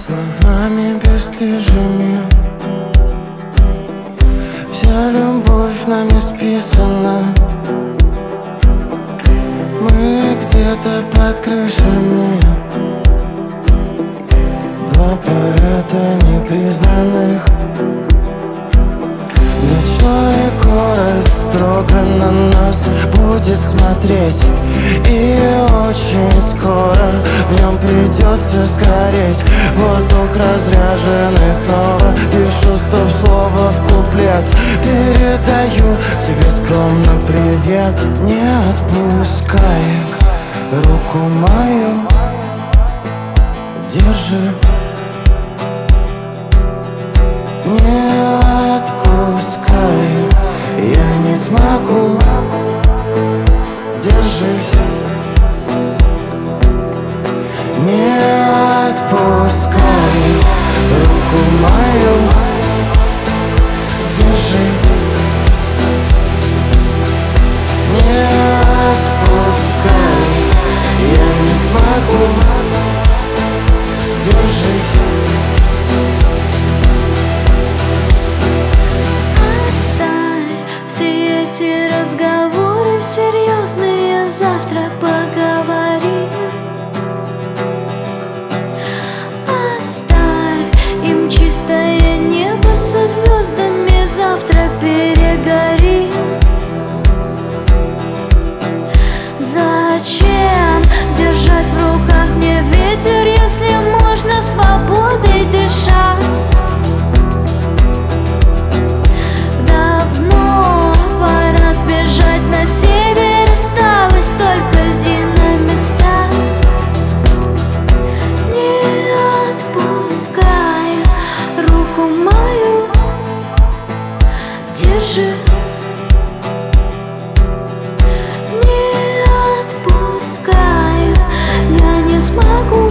словами бесстыжими. Вся любовь нами списана. Мы где-то под крышами. Два поэта непризнанных. Ночной город строго на нас будет смотреть, и очень скоро в нем придется сгореть. Воздух разряженный снова. Пишу стоп-слово в куплет. Передаю тебе скромно привет. Не отпускай руку мою, держи. Не отпускай, я не смогу. Держись. Не отпускай руку мою, держи. Не отпускай, я не смогу. Держись. Разговоры серьезные, завтра поговорим. Оставь им чистое небо со звездами, завтра перегорим. Зачем держать в руках мне ветер, если можно свободой дышать? На север осталось только динамистать. Не отпускай руку мою, держи. Не отпускай, я не смогу.